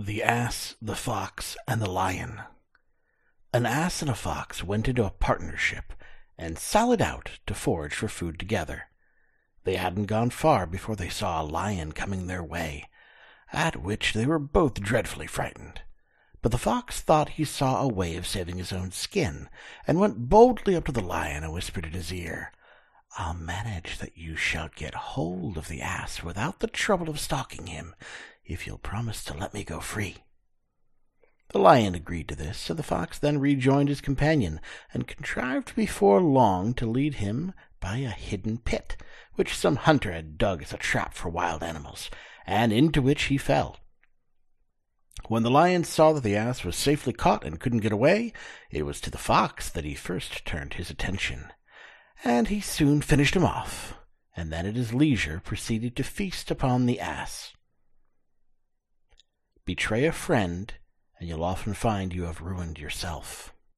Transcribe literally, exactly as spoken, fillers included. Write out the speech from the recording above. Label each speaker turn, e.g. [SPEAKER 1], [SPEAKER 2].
[SPEAKER 1] The Ass, the Fox, and the Lion. An ass and a fox went into a partnership and sallied out to forage for food together. They hadn't gone far before they saw a lion coming their way, at which they were both dreadfully frightened. But the fox thought he saw a way of saving his own skin, and went boldly up to the lion and whispered in his ear, "I'll manage that you shall get hold of the ass without the trouble of stalking him, if you'll promise to let me go free." The lion agreed to this, so the fox then rejoined his companion, and contrived before long to lead him by a hidden pit, which some hunter had dug as a trap for wild animals, and into which he fell. When the lion saw that the ass was safely caught and couldn't get away, it was to the fox that he first turned his attention, and he soon finished him off, and then at his leisure proceeded to feast upon the ass. Betray a friend, and you'll often find you have ruined yourself.